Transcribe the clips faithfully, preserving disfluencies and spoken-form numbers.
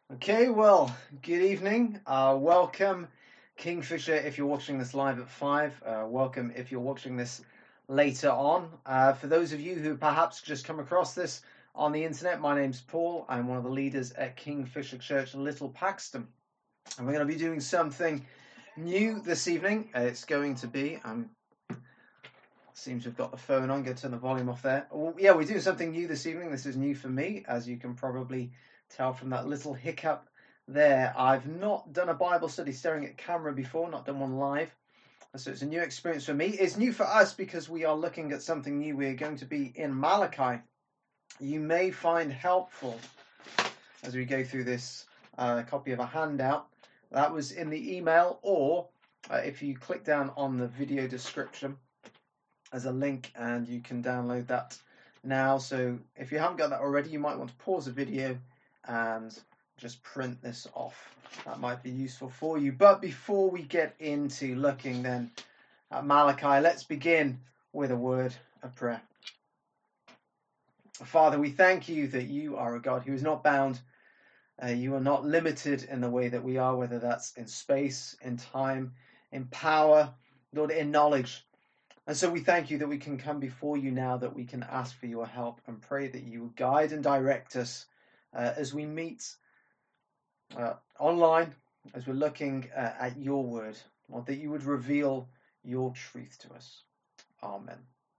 Okay, well, good evening. Uh, welcome, Kingfisher, if you're watching this live at five. Uh, welcome if you're watching this later on. Uh, for those of you who perhaps just come across this on the internet, my name's Paul. I'm one of the leaders at Kingfisher Church, Little Paxton. And we're going to be doing something new this evening. Uh, it's going to be, um, seems to have got the phone on, go turn the volume off there. Well, yeah, we're doing something new this evening. This is new for me, as you can probably tell from that little hiccup there. I've not done a Bible study staring at camera before, not done one live. So it's a new experience for me. It's new for us because we are looking at something new. We're going to be in Malachi. You may find helpful as we go through this uh, copy of a handout. That was in the email, or uh, if you click down on the video description, as a link and you can download that now. So if you haven't got that already, you might want to pause the video and just print this off. That might be useful for you. But before we get into looking then at Malachi, let's begin with a word of prayer. Father, we thank you that you are a God who is not bound. Uh, you are not limited in the way that we are, whether that's in space, in time, in power, Lord, in knowledge. And so we thank you that we can come before you now, that we can ask for your help and pray that you will guide and direct us uh, as we meet uh, online, as we're looking uh, at your word, Lord, that you would reveal your truth to us. Amen.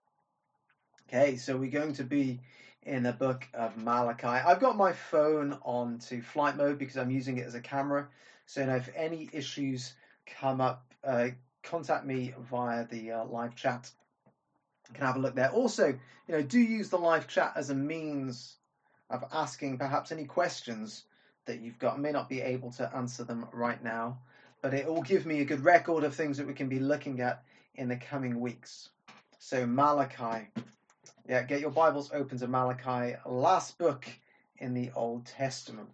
Okay, so we're going to be in the book of Malachi. I've got my phone on to flight mode because I'm using it as a camera. So now if any issues come up, uh, contact me via the uh, live chat. You can have a look there. Also, you know, do use the live chat as a means of asking perhaps any questions that you've got. I may not be able to answer them right now, but it will give me a good record of things that we can be looking at in the coming weeks. So Malachi, yeah, get your Bibles open to Malachi, last book in the Old Testament.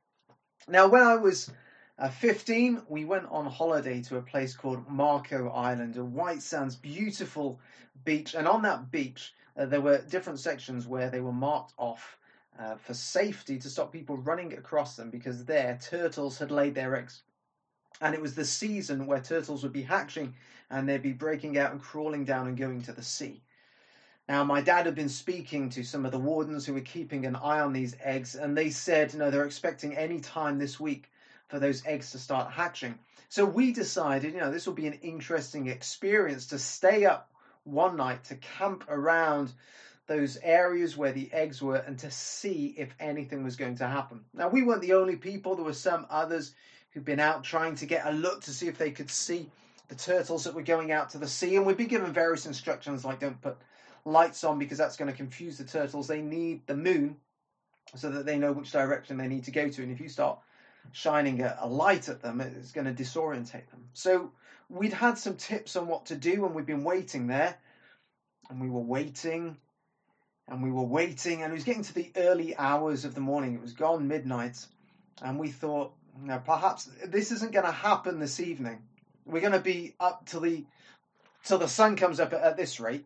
Now, when I was uh, fifteen, we went on holiday to a place called Marco Island, a White Sands, beautiful beach. And on that beach, uh, there were different sections where they were marked off uh, for safety to stop people running across them, because there turtles had laid their eggs. And it was the season where turtles would be hatching and they'd be breaking out and crawling down and going to the sea. Now, my dad had been speaking to some of the wardens who were keeping an eye on these eggs, and they said, you know, they're expecting any time this week for those eggs to start hatching. So we decided, you know, this will be an interesting experience to stay up one night, to camp around those areas where the eggs were and to see if anything was going to happen. Now, we weren't the only people. There were some others who'd been out trying to get a look to see if they could see the turtles that were going out to the sea. And we'd be given various instructions like don't put lights on because that's going to confuse the turtles. They need the moon so that they know which direction they need to go to. And if you start shining a, a light at them, it's going to disorientate them. So we'd had some tips on what to do, and we'd been waiting there. And we were waiting, and we were waiting, and it was getting to the early hours of the morning. It was gone midnight. And we thought, you know, perhaps this isn't going to happen this evening. We're going to be up till the, till the sun comes up at, at this rate.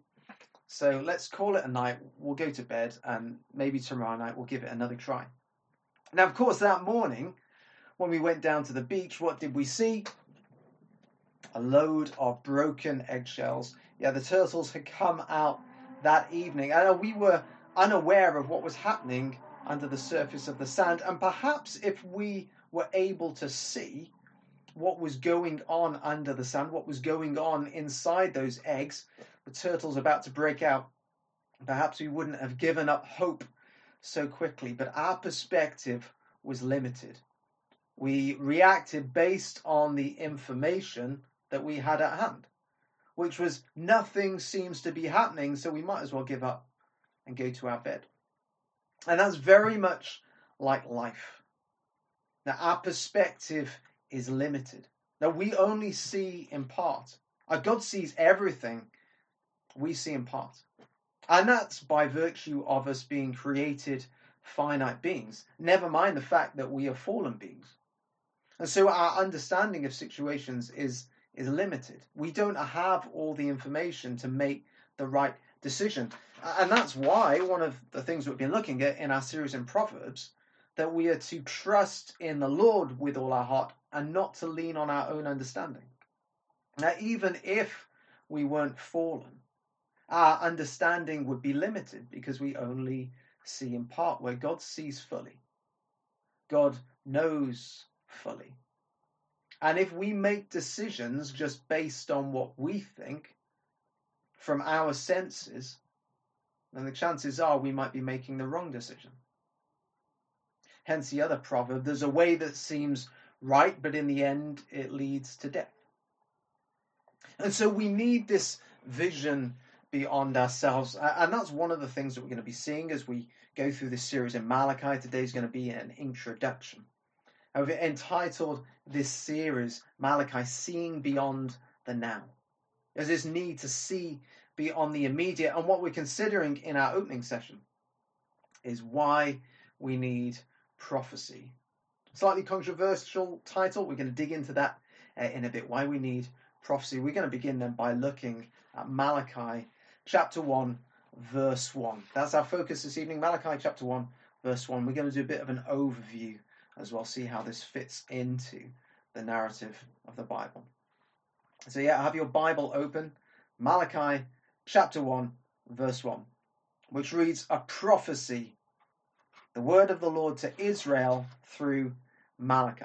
So let's call it a night. We'll go to bed, and maybe tomorrow night we'll give it another try. Now, of course, that morning, when we went down to the beach, what did we see? A load of broken eggshells. Yeah, the turtles had come out that evening, and we were unaware of what was happening under the surface of the sand. And perhaps if we were able to see what was going on under the sand, what was going on inside those eggs, the turtles about to break out, perhaps we wouldn't have given up hope so quickly. But our perspective was limited. We reacted based on the information that we had at hand, which was nothing seems to be happening, so we might as well give up and go to our bed. And that's very much like life. Now, our perspective is limited. Now, we only see in part. Our God sees everything. We see in part. And that's by virtue of us being created finite beings. Never mind the fact that we are fallen beings. And so our understanding of situations is, is limited. We don't have all the information to make the right decision. And that's why one of the things we've been looking at in our series in Proverbs, that we are to trust in the Lord with all our heart and not to lean on our own understanding. Now, even if we weren't fallen, our understanding would be limited because we only see in part, where God sees fully. God knows fully. And if we make decisions just based on what we think from our senses, then the chances are we might be making the wrong decision. Hence the other proverb, there's a way that seems right, but in the end it leads to death. And so we need this vision beyond ourselves. And that's one of the things that we're going to be seeing as we go through this series in Malachi. Today is going to be an introduction. I've entitled this series, Malachi, Seeing Beyond the Now. There's this need to see beyond the immediate. And what we're considering in our opening session is why we need prophecy. Slightly controversial title. We're going to dig into that uh, in a bit. Why we need prophecy. We're going to begin then by looking at Malachi chapter one, verse one. That's our focus this evening. Malachi chapter one, verse one. We're going to do a bit of an overview as well, see how this fits into the narrative of the Bible. So yeah, have your Bible open. Malachi chapter one, verse one, which reads, a prophecy, the word of the Lord to Israel through Malachi.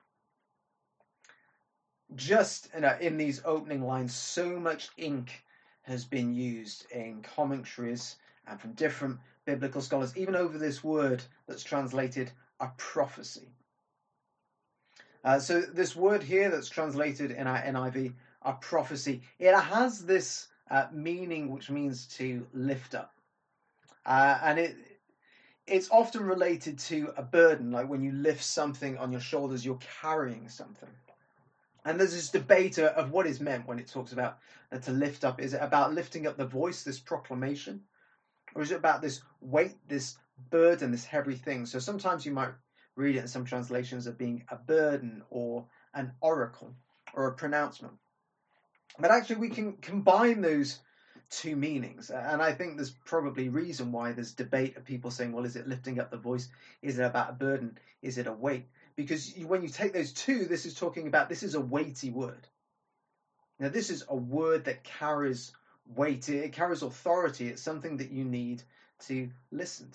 Just you know, in these opening lines, so much ink has been used in commentaries and from different biblical scholars, even over this word that's translated a prophecy. Uh, so this word here that's translated in our N I V, a prophecy, it has this uh, meaning which means to lift up. Uh, and it it's often related to a burden, like when you lift something on your shoulders, you're carrying something. And there's this debate of what is meant when it talks about uh, to lift up. Is it about lifting up the voice, this proclamation? Or is it about this weight, this burden, this heavy thing? So sometimes you might read it in some translations of being a burden or an oracle or a pronouncement. But actually we can combine those two meanings. And I think there's probably reason why there's debate of people saying, well, is it lifting up the voice? Is it about a burden? Is it a weight? Because when you take those two, this is talking about, this is a weighty word. Now, this is a word that carries weight. It carries authority. It's something that you need to listen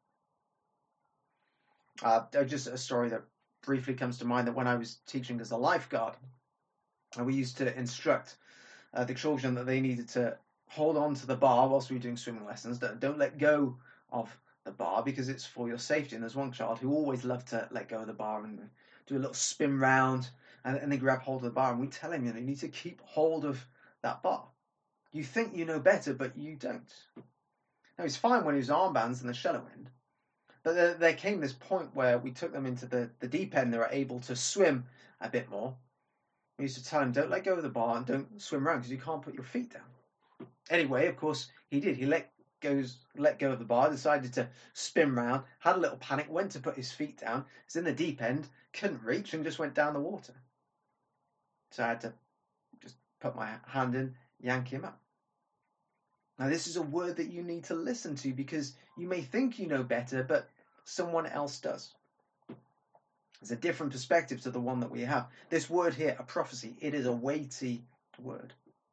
to. Uh, just a story that briefly comes to mind, that when I was teaching as a lifeguard, we used to instruct uh, the children that they needed to hold on to the bar whilst we were doing swimming lessons. Don't, don't let go of the bar because it's for your safety. And there's one child who always loved to let go of the bar and do a little spin round and, and then grab hold of the bar. And we tell him, you know, you need to keep hold of that bar. You think you know better, but you don't. Now, he's fine when he was armbands in the shallow end. But there, there came this point where we took them into the, the deep end. They were able to swim a bit more. We used to tell him, don't let go of the bar and don't swim around because you can't put your feet down. Anyway, of course, he did. He let goes let go of the bar, decided to spin round, had a little panic, went to put his feet down. It's in the deep end, couldn't reach, and just went down the water. So I had to just put my hand in, yank him up. Now, this is a word that you need to listen to because you may think you know better, but someone else does. It's a different perspective to the one that we have. This word here, a prophecy, it is a weighty word.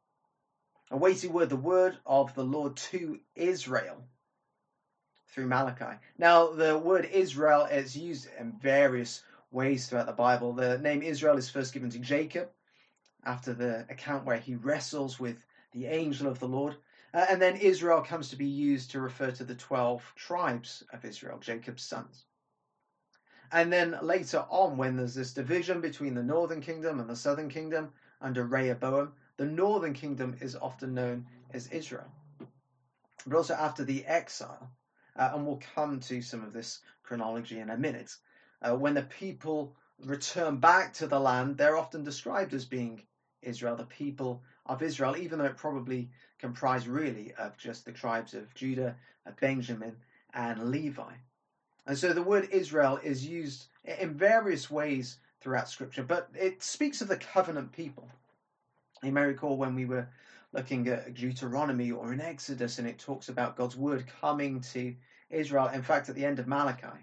A weighty word, the word of the Lord to Israel through Malachi. Now, the word Israel is used in various ways throughout the Bible. The name Israel is first given to Jacob after the account where he wrestles with the angel of the Lord. Uh, and then Israel comes to be used to refer to the twelve tribes of Israel, Jacob's sons. And then later on, when there's this division between the northern kingdom and the southern kingdom under Rehoboam, the northern kingdom is often known as Israel. But also after the exile, uh, and we'll come to some of this chronology in a minute, uh, when the people return back to the land, they're often described as being Israel, the people of Israel, even though it probably comprised really of just the tribes of Judah, of Benjamin, and Levi. And so the word Israel is used in various ways throughout Scripture, but it speaks of the covenant people. You may recall when we were looking at Deuteronomy or in Exodus, and it talks about God's word coming to Israel. In fact, at the end of Malachi,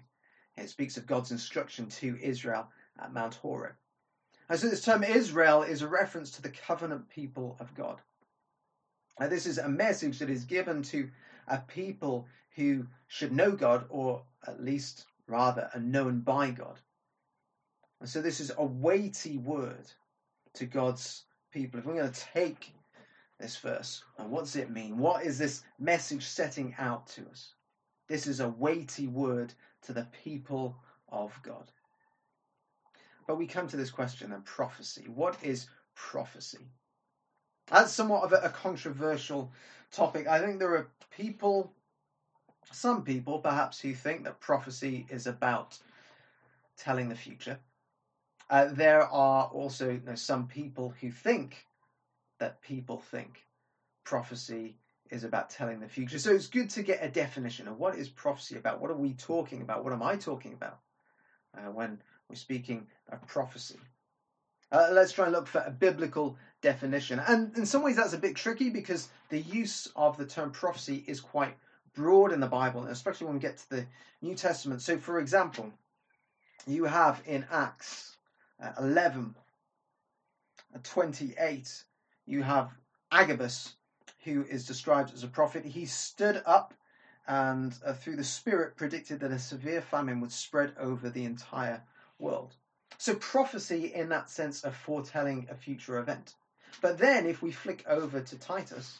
It speaks of God's instruction to Israel at Mount Horeb. And so this term Israel is a reference to the covenant people of God. Now, this is a message that is given to a people who should know God, or at least rather are known by God. And so this is a weighty word to God's people. If we're going to take this verse, and what does it mean? What is this message setting out to us? This is a weighty word to the people of God. But we come to this question then, prophecy. What is prophecy? That's somewhat of a, a controversial topic. I think there are people, some people perhaps, who think that prophecy is about telling the future. Uh, there are also you know, some people who think that people think prophecy is about telling the future. So it's good to get a definition of what is prophecy about. What are we talking about? What am I talking about uh, when we're speaking of prophecy? Uh, let's try and look for a biblical definition. And in some ways that's a bit tricky because the use of the term prophecy is quite broad in the Bible, especially when we get to the New Testament. So for example, you have in Acts uh, eleven, twenty-eight, you have Agabus, who is described as a prophet. He stood up and uh, through the Spirit predicted that a severe famine would spread over the entire world. So prophecy in that sense of foretelling a future event. But then if we flick over to Titus,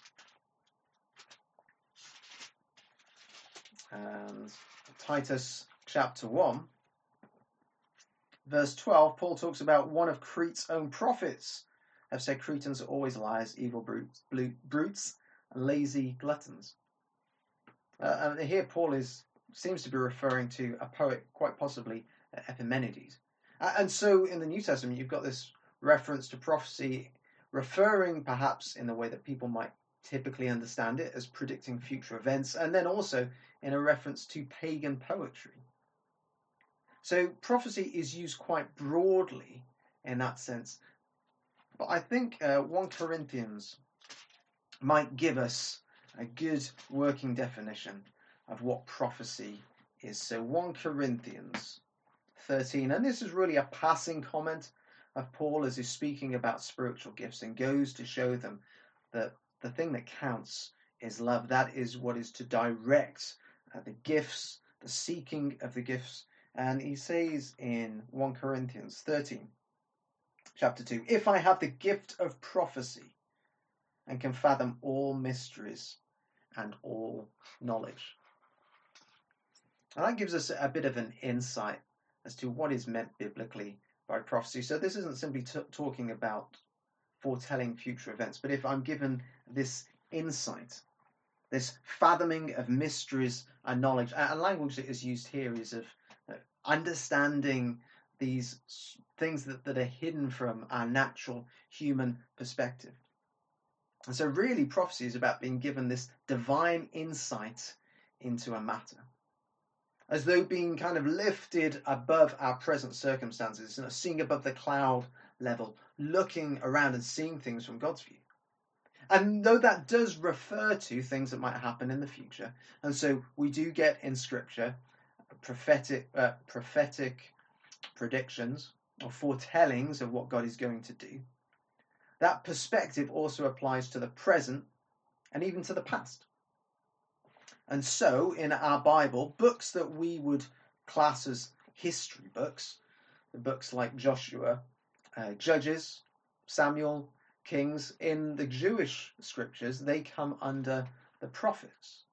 and Titus chapter one, verse twelve, Paul talks about one of Crete's own prophets have said Cretans are always liars, evil brutes, brutes and lazy gluttons. Uh, and here Paul is seems to be referring to a poet, quite possibly uh, Epimenides. Uh, and so in the New Testament, you've got this reference to prophecy referring perhaps in the way that people might typically understand it as predicting future events, and then also in a reference to pagan poetry. So prophecy is used quite broadly in that sense. But I think uh, First Corinthians might give us a good working definition of what prophecy is. So First Corinthians thirteen, and this is really a passing comment of Paul as he's speaking about spiritual gifts and goes to show them that the thing that counts is love. That is what is to direct uh, the gifts, the seeking of the gifts. And he says in First Corinthians thirteen, chapter two, if I have the gift of prophecy and can fathom all mysteries and all knowledge. And that gives us a bit of an insight as to what is meant biblically by prophecy. So this isn't simply t- talking about foretelling future events, but if I'm given this insight, this fathoming of mysteries and knowledge, and language that is used here is of understanding these things that, that are hidden from our natural human perspective. And so really prophecy is about being given this divine insight into a matter, as though being kind of lifted above our present circumstances, you know, seeing above the cloud level, looking around and seeing things from God's view. And though that does refer to things that might happen in the future, and so we do get in Scripture prophetic uh, prophetic predictions or foretellings of what God is going to do, that perspective also applies to the present and even to the past. And so in our Bible, books that we would class as history books, the books like Joshua, uh, Judges, Samuel, Kings, in the Jewish scriptures, they come under the prophets.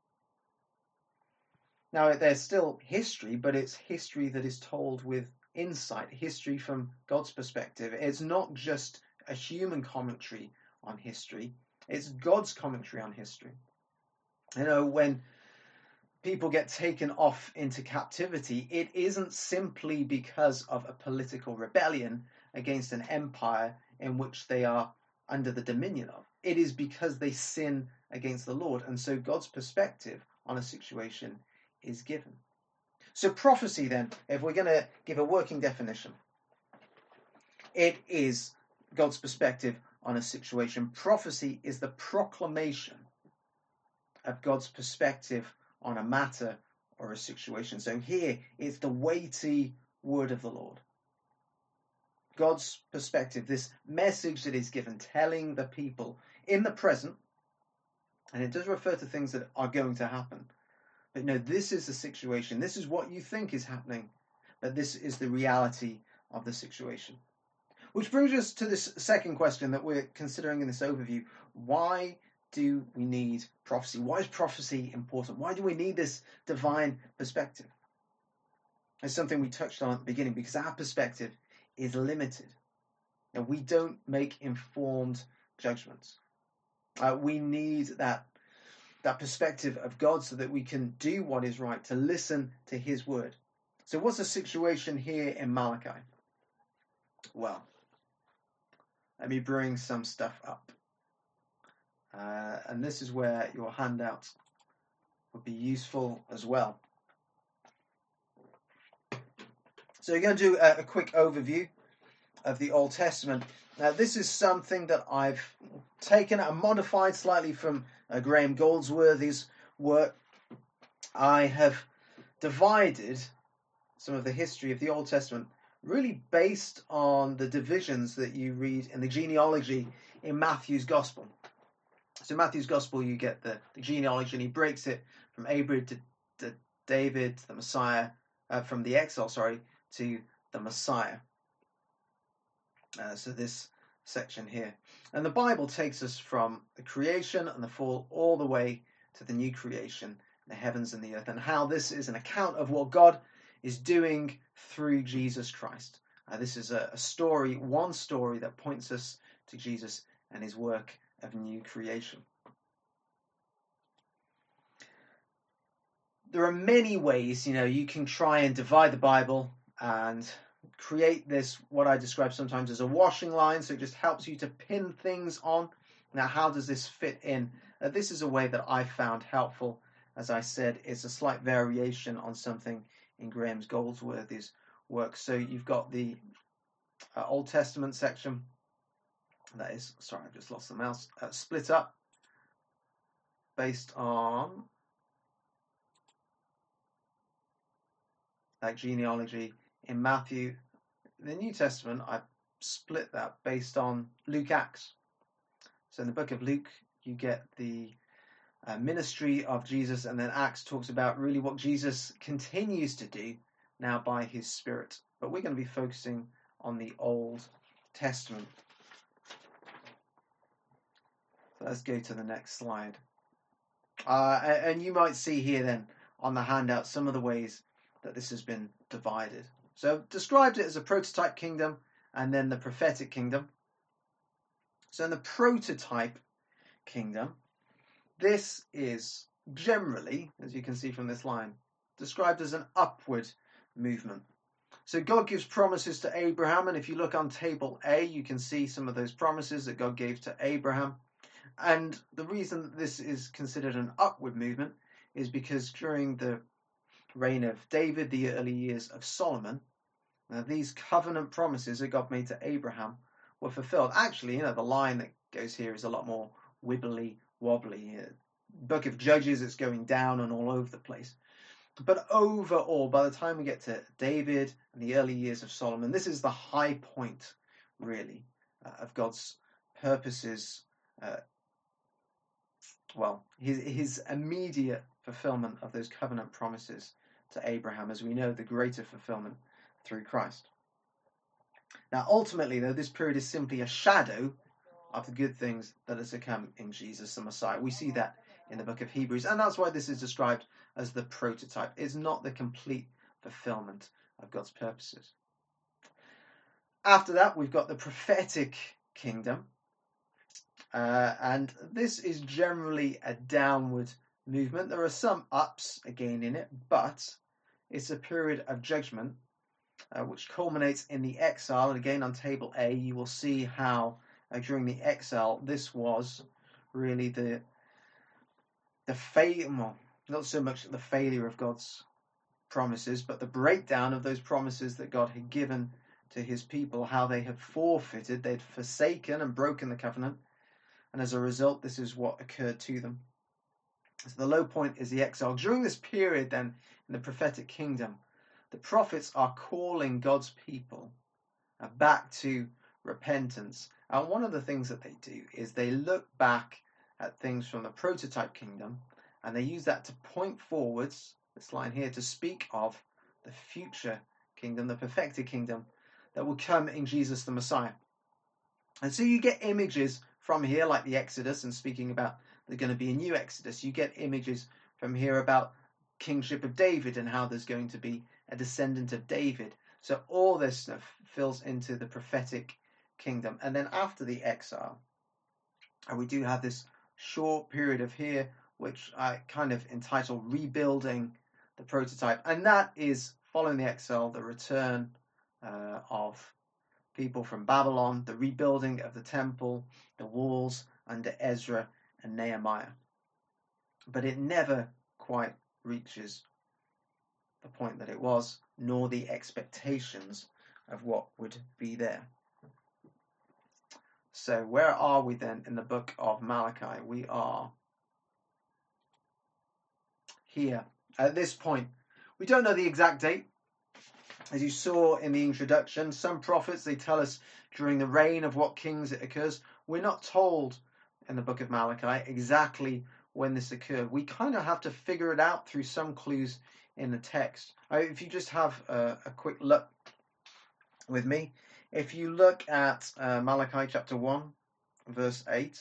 Now, they're still history, but it's history that is told with insight, history from God's perspective. It's not just a human commentary on history, it's God's commentary on history. You know, when people get taken off into captivity, it isn't simply because of a political rebellion against an empire in which they are under the dominion of. It is because they sin against the Lord. And so God's perspective on a situation is given. So prophecy then, if we're going to give a working definition, it is God's perspective on a situation. Prophecy is the proclamation of God's perspective on a matter or a situation. So here it's the weighty word of the Lord. God's perspective, this message that is given, telling the people in the present, and it does refer to things that are going to happen. But no, this is the situation. This is what you think is happening, but this is the reality of the situation. Which brings us to this second question that we're considering in this overview. Why do we need prophecy? Why is prophecy important? Why do we need this divine perspective? It's something we touched on at the beginning, because our perspective is limited. And we don't make informed judgments. Uh, we need that, that perspective of God so that we can do what is right, to listen to his word. So what's the situation here in Malachi? Well, let me bring some stuff up. Uh, and this is where your handout would be useful as well. So you're going to do a, a quick overview of the Old Testament. Now, this is something that I've taken and modified slightly from uh, Graham Goldsworthy's work. I have divided some of the history of the Old Testament really based on the divisions that you read in the genealogy in Matthew's Gospel. So Matthew's Gospel, you get the, the genealogy, and he breaks it from Abraham to, to David, to the Messiah, uh, from the exile, sorry, to the Messiah. Uh, so this section here. And the Bible takes us from the creation and the fall all the way to the new creation, the heavens and the earth, and how this is an account of what God is doing through Jesus Christ. Uh, this is a, a story, one story that points us to Jesus and his work of new creation. There are many ways, you know, you can try and divide the Bible and create this, what I describe sometimes as a washing line, so it just helps you to pin things on. Now, how does this fit in? Uh, this is a way that I found helpful. As I said, it's a slight variation on something in Graham Goldsworthy's work. So you've got the uh, Old Testament section. That is, sorry, I've just lost the mouse. Uh, split up based on that genealogy in Matthew. The New Testament, I split that based on Luke Acts. So in the book of Luke, you get the uh, ministry of Jesus, and then Acts talks about really what Jesus continues to do now by his Spirit. But we're going to be focusing on the Old Testament. So let's go to the next slide. Uh, and you might see here then on the handout some of the ways that this has been divided. So I've described it as a prototype kingdom and then the prophetic kingdom. So in the prototype kingdom, this is generally, as you can see from this line, described as an upward movement. So God gives promises to Abraham, and if you look on table A, you can see some of those promises that God gave to Abraham. And the reason that this is considered an upward movement is because during the reign of David, the early years of Solomon, now these covenant promises that God made to Abraham were fulfilled. Actually, you know, the line that goes here is a lot more wibbly wobbly. Uh, Book of Judges, it's going down and all over the place. But overall, by the time we get to David and the early years of Solomon, this is the high point, really, uh, of God's purposes. Uh, well, his, his immediate fulfillment of those covenant promises to Abraham, as we know, the greater fulfillment through Christ. Now, ultimately, though, this period is simply a shadow of the good things that are to come in Jesus the Messiah. We see that in the book of Hebrews, and that's why this is described as the prototype. It's not the complete fulfillment of God's purposes. After that, we've got the prophetic kingdom, uh, and this is generally a downward movement. There are some ups again in it, but it's a period of judgment uh, which culminates in the exile. And again, on table A, you will see how uh, during the exile, this was really the the fail, well, not so much the failure of God's promises, but the breakdown of those promises that God had given to his people, how they had forfeited, they'd forsaken and broken the covenant, and as a result, this is what occurred to them. So the low point is the exile. During this period then, in the prophetic kingdom, the prophets are calling God's people back to repentance. And one of the things that they do is they look back at things from the prototype kingdom, and they use that to point forwards, this line here, to speak of the future kingdom, the perfected kingdom that will come in Jesus the Messiah. And so you get images from here, like the Exodus, and speaking about there's going to be a new Exodus. You get images from here about kingship of David and how there's going to be a descendant of David. So all this stuff fills into the prophetic kingdom. And then after the exile, and we do have this short period of here, which I kind of entitle Rebuilding the Prototype. And that is, following the exile, the return uh, of people from Babylon, the rebuilding of the temple, the walls under Ezra and Nehemiah. But it never quite reaches the point that it was, nor the expectations of what would be there. So where are we then in the book of Malachi? We are here at this point. We don't know the exact date. As you saw in the introduction, some prophets, they tell us during the reign of what kings it occurs. We're not told in the book of Malachi exactly when this occurred. We kind of have to figure it out through some clues in the text. If you just have a, a quick look with me, if you look at uh, Malachi chapter one, verse eight,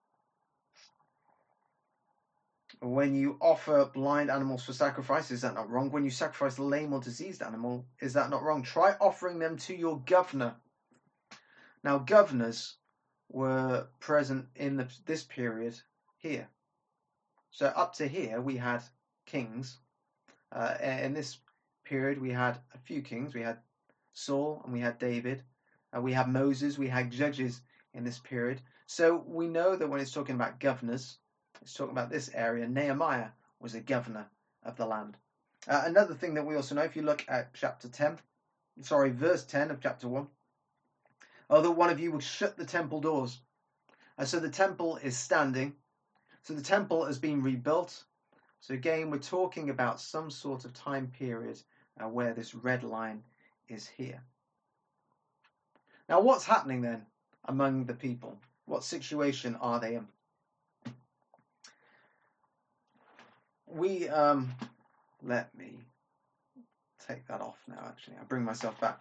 when you offer blind animals for sacrifice, is that not wrong? When you sacrifice a lame or diseased animal, is that not wrong? Try offering them to your governor. Now, governors were present in the, this period here. So up to here, we had kings. Uh, in this period, we had a few kings. We had Saul and we had David. Uh, we had Moses. We had judges in this period. So we know that when it's talking about governors, it's talking about this area. Nehemiah was a governor of the land. Uh, another thing that we also know, if you look at chapter ten, sorry, verse ten of chapter one, oh, that one of you will shut the temple doors. Uh, so the temple is standing. So the temple has been rebuilt. So again, we're talking about some sort of time period uh, where this red line is here. Now, what's happening then among the people? What situation are they in? We, um, let me take that off now, actually. I'll bring myself back.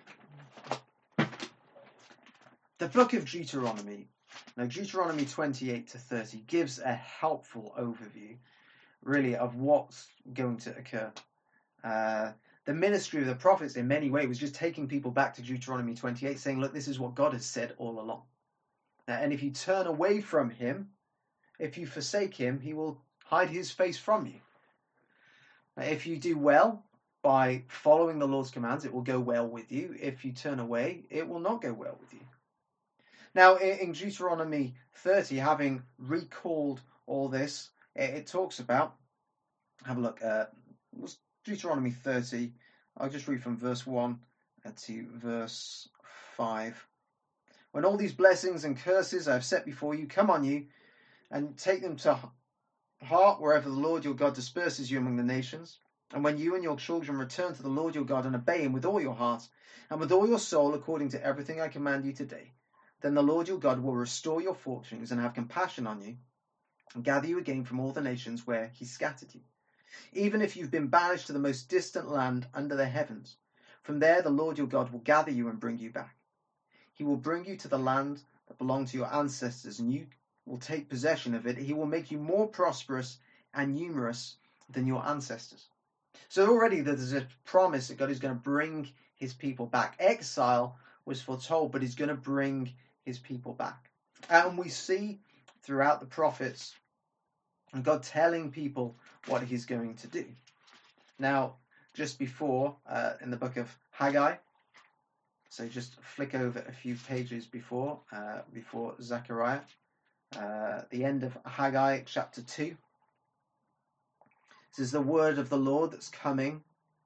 The book of Deuteronomy, now Deuteronomy twenty-eight to thirty, gives a helpful overview, really, of what's going to occur. Uh, the ministry of the prophets, in many ways, was just taking people back to Deuteronomy twenty-eight, saying, look, this is what God has said all along. Uh, and if you turn away from him, if you forsake him, he will hide his face from you. Now, if you do well by following the Lord's commands, it will go well with you. If you turn away, it will not go well with you. Now, in Deuteronomy thirty, having recalled all this, it talks about, have a look, uh, Deuteronomy thirty, I'll just read from verse one to verse five. When all these blessings and curses I have set before you come on you, and take them to heart wherever the Lord your God disperses you among the nations, and when you and your children return to the Lord your God and obey him with all your heart, and with all your soul according to everything I command you today, then the Lord your God will restore your fortunes and have compassion on you, and gather you again from all the nations where he scattered you. Even if you've been banished to the most distant land under the heavens, from there the Lord your God will gather you and bring you back. He will bring you to the land that belonged to your ancestors, and you will take possession of it. He will make you more prosperous and numerous than your ancestors. So already there's a promise that God is going to bring his people back. Exile was foretold, but he's going to bring his people back. And we see throughout the prophets God telling people what he's going to do. Now, just before, uh, in the book of Haggai, so just flick over a few pages before, uh, before Zechariah, uh, the end of Haggai chapter two. This is the word of the Lord that's coming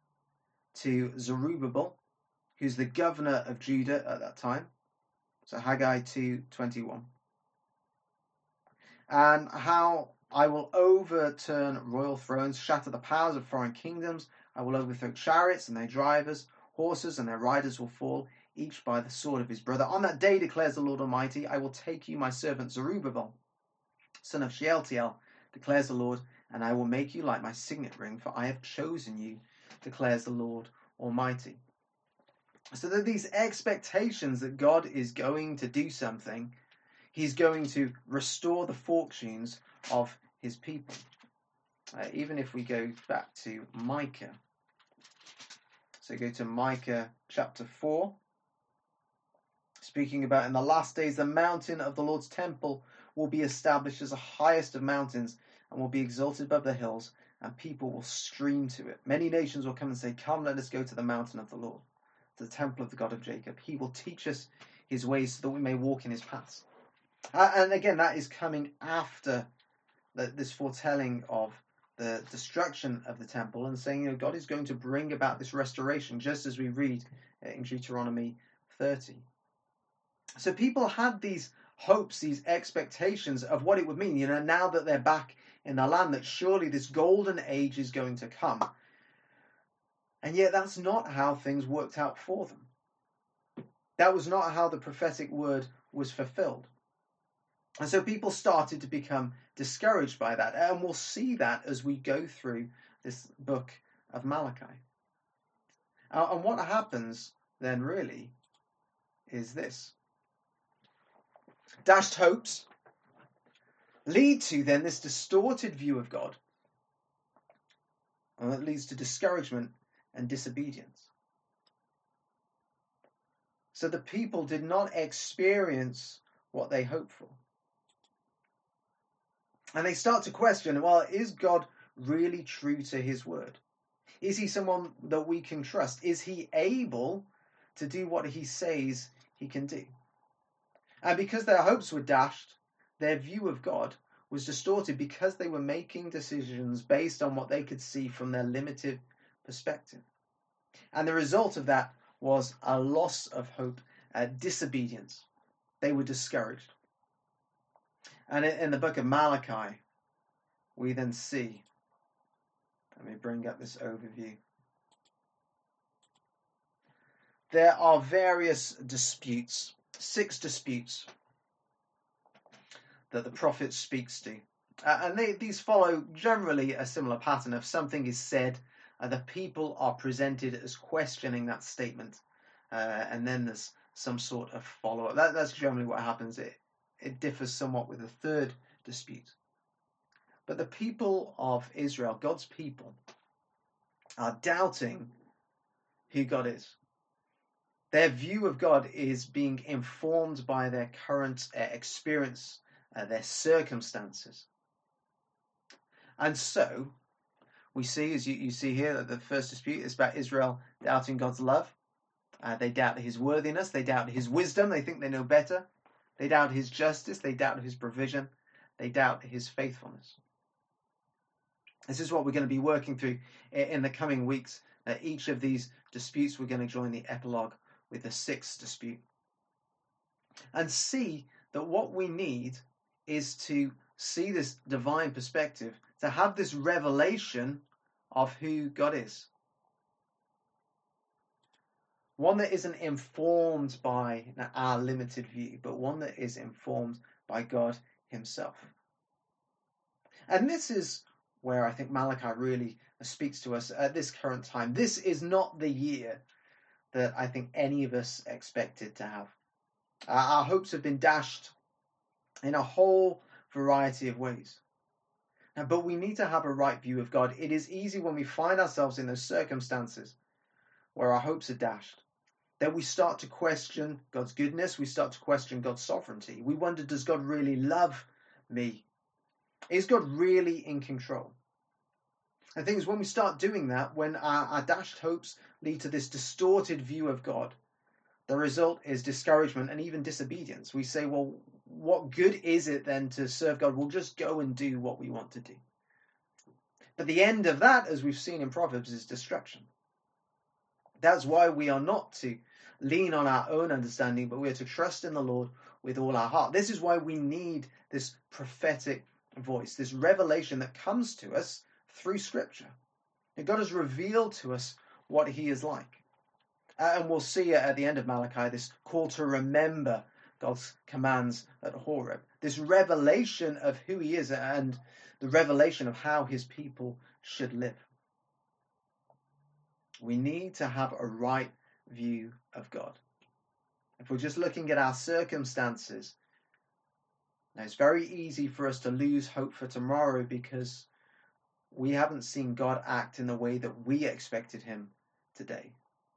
to Zerubbabel, who's the governor of Judah at that time. So Haggai two twenty-one. And how I will overturn royal thrones, shatter the powers of foreign kingdoms. I will overthrow chariots and their drivers, horses and their riders will fall, each by the sword of his brother. On that day, declares the Lord Almighty, I will take you, my servant Zerubbabel, son of Shealtiel, declares the Lord, and I will make you like my signet ring, for I have chosen you, declares the Lord Almighty. So there are these expectations that God is going to do something. He's going to restore the fortunes of his people. Uh, even if we go back to Micah. So go to Micah chapter four. Speaking about in the last days, the mountain of the Lord's temple will be established as the highest of mountains and will be exalted above the hills, and people will stream to it. Many nations will come and say, come, let us go to the mountain of the Lord, to the temple of the God of Jacob. He will teach us his ways so that we may walk in his paths. Uh, and again, that is coming after the, this foretelling of the destruction of the temple and saying, you know, God is going to bring about this restoration, just as we read in Deuteronomy thirty. So people had these hopes, these expectations of what it would mean, you know, now that they're back in the land, that surely this golden age is going to come. And yet that's not how things worked out for them. That was not how the prophetic word was fulfilled. And so people started to become discouraged by that. And we'll see that as we go through this book of Malachi. Uh, and what happens then really is this. Dashed hopes lead to then this distorted view of God. And that leads to discouragement and disobedience. So the people did not experience what they hoped for. And they start to question, well, is God really true to his word? Is he someone that we can trust? Is he able to do what he says he can do? And because their hopes were dashed, their view of God was distorted because they were making decisions based on what they could see from their limited perspective. And the result of that was a loss of hope, a disobedience. They were discouraged. And in the book of Malachi, we then see, let me bring up this overview. There are various disputes, six disputes that the prophet speaks to. Uh, and they, these follow generally a similar pattern. If something is said, uh, the people are presented as questioning that statement. Uh, and then there's some sort of follow-up. That, that's generally what happens. It, it differs somewhat with the third dispute. But the people of Israel, God's people, are doubting who God is. Their view of God is being informed by their current uh, experience, uh, their circumstances. And so, we see, as you, you see here, that the first dispute is about Israel doubting God's love. Uh, they doubt his worthiness. They doubt his wisdom. They think they know better. They doubt his justice. They doubt his provision. They doubt his faithfulness. This is what we're going to be working through in the coming weeks. Uh, each of these disputes, we're going to join the epilogue with the sixth dispute. And see that what we need is to see this divine perspective, to have this revelation of who God is. One that isn't informed by our limited view, but one that is informed by God himself. And this is where I think Malachi really speaks to us at this current time. This is not the year that I think any of us expected to have. Uh, our hopes have been dashed in a whole variety of ways. Now, but we need to have a right view of God. It is easy when we find ourselves in those circumstances where our hopes are dashed, that we start to question God's goodness. We start to question God's sovereignty. We wonder, does God really love me? Is God really in control? And things when we start doing that, when our, our dashed hopes lead to this distorted view of God, the result is discouragement and even disobedience. We say, well, what good is it then to serve God? We'll just go and do what we want to do. But the end of that, as we've seen in Proverbs, is destruction. That's why we are not to lean on our own understanding, but we are to trust in the Lord with all our heart. This is why we need this prophetic voice, this revelation that comes to us through Scripture. And God has revealed to us what he is like. Uh, and we'll see at the end of Malachi this call to remember God's commands at Horeb. This revelation of who he is and the revelation of how his people should live. We need to have a right view of God. If we're just looking at our circumstances, now it's very easy for us to lose hope for tomorrow because we haven't seen God act in the way that we expected him today.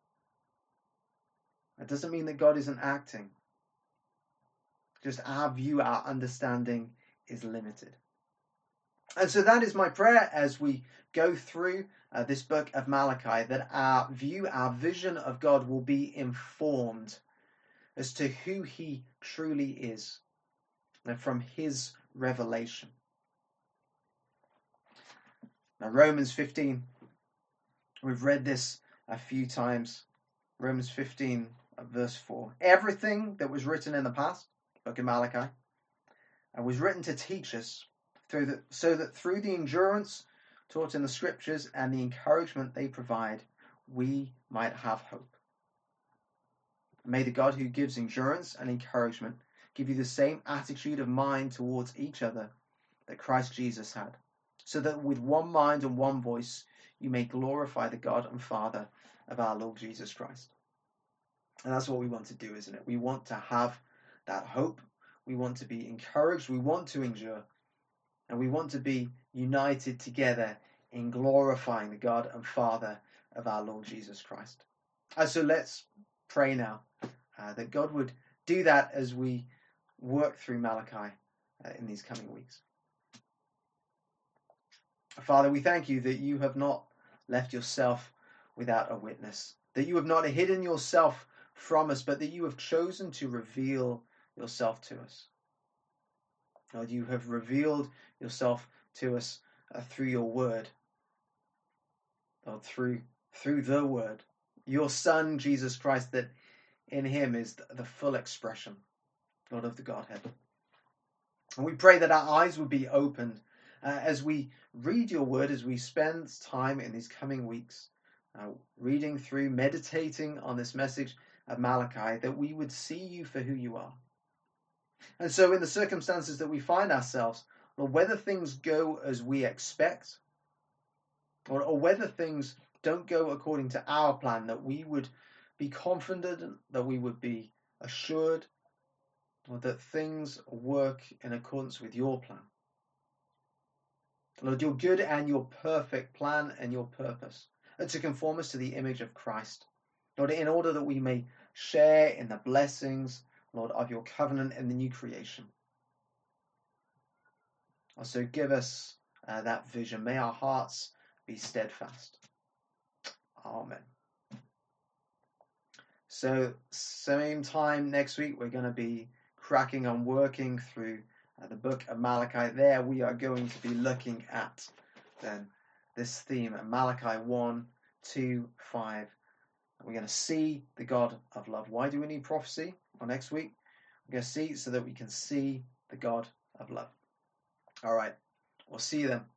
That doesn't mean that God isn't acting. Just our view, our understanding is limited. And so that is my prayer as we go through uh, this book of Malachi, that our view, our vision of God will be informed as to who he truly is and from his revelation. Now, Romans fifteen, we've read this a few times. Romans fifteen, verse four. Everything that was written in the past, book of Malachi, and was written to teach us, through the, so that through the endurance taught in the scriptures and the encouragement they provide, we might have hope. May the God who gives endurance and encouragement give you the same attitude of mind towards each other that Christ Jesus had, so that with one mind and one voice you may glorify the God and Father of our Lord Jesus Christ. And that's what we want to do, isn't it? We want to have that hope. We want to be encouraged. We want to endure. And we want to be united together in glorifying the God and Father of our Lord Jesus Christ. And so let's pray now uh, that God would do that as we work through Malachi uh, in these coming weeks. Father, we thank you that you have not left yourself without a witness, that you have not hidden yourself from us, but that you have chosen to reveal yourself to us. Lord, you have revealed yourself to us uh, through your word, Lord, through through the word, your Son, Jesus Christ, that in him is the, the full expression, Lord, of the Godhead. And we pray that our eyes would be opened uh, as we read your word, as we spend time in these coming weeks, uh, reading through, meditating on this message of Malachi, that we would see you for who you are. And so in the circumstances that we find ourselves, or whether things go as we expect, or, or whether things don't go according to our plan, that we would be confident, that we would be assured, or that things work in accordance with your plan. Lord, your good and your perfect plan and your purpose are to conform us to the image of Christ. Lord, in order that we may share in the blessings, Lord, of your covenant and the new creation. Also give us uh, that vision. May our hearts be steadfast. Amen. So same time next week, we're going to be cracking on working through uh, the book of Malachi. There we are going to be looking at then this theme, Malachi one, two, five. We're going to see the God of love. Why do we need prophecy? Well, next week, we're going to see so that we can see the God of love. All right. We'll see you then.